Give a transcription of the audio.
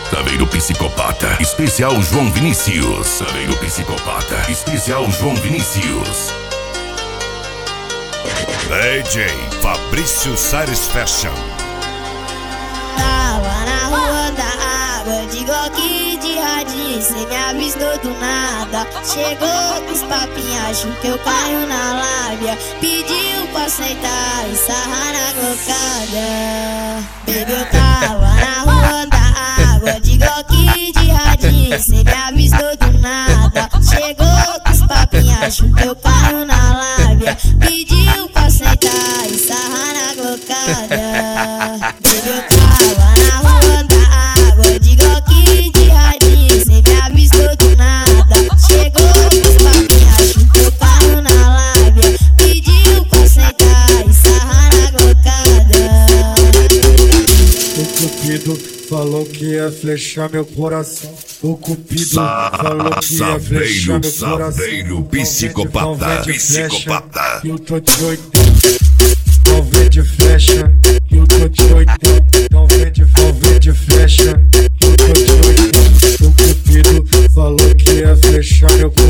Saveiro Psicopata, especial João Vinícius. Saveiro Psicopata, especial João Vinícius. DJ Fabrício Sares Fashion. Tava na rua da água, de Glock de radinho, cê me avistou do nada. Chegou com os papinhos, achou que eu caio na lábia. Pediu pra sentar e sarrar na glocada. Baby, eu tava na rua da água, de Glock de radinho, cê me avistou do nada. Chegou com os papinhos, achou que eu caio na lábia. Pediu pra sentar e sarrar na glocada. Baby, eu tava na rua da água, de Glock de radinho, cê me avistou do nada. Chegou com os papinhos, achou que eu caio na lábia. Pediu pra sentar e sarrar na glocada. O Cupido falou que ia flechar meu coração. O Cupido falou que ia flechar meu coração. Saveiro Psicopata, Psicopata. Eu tô de 80, não vende flecha. Eu tô de 80, não vende flecha. Eu tô de 80. O Cupido falou que ia flechar meu coração.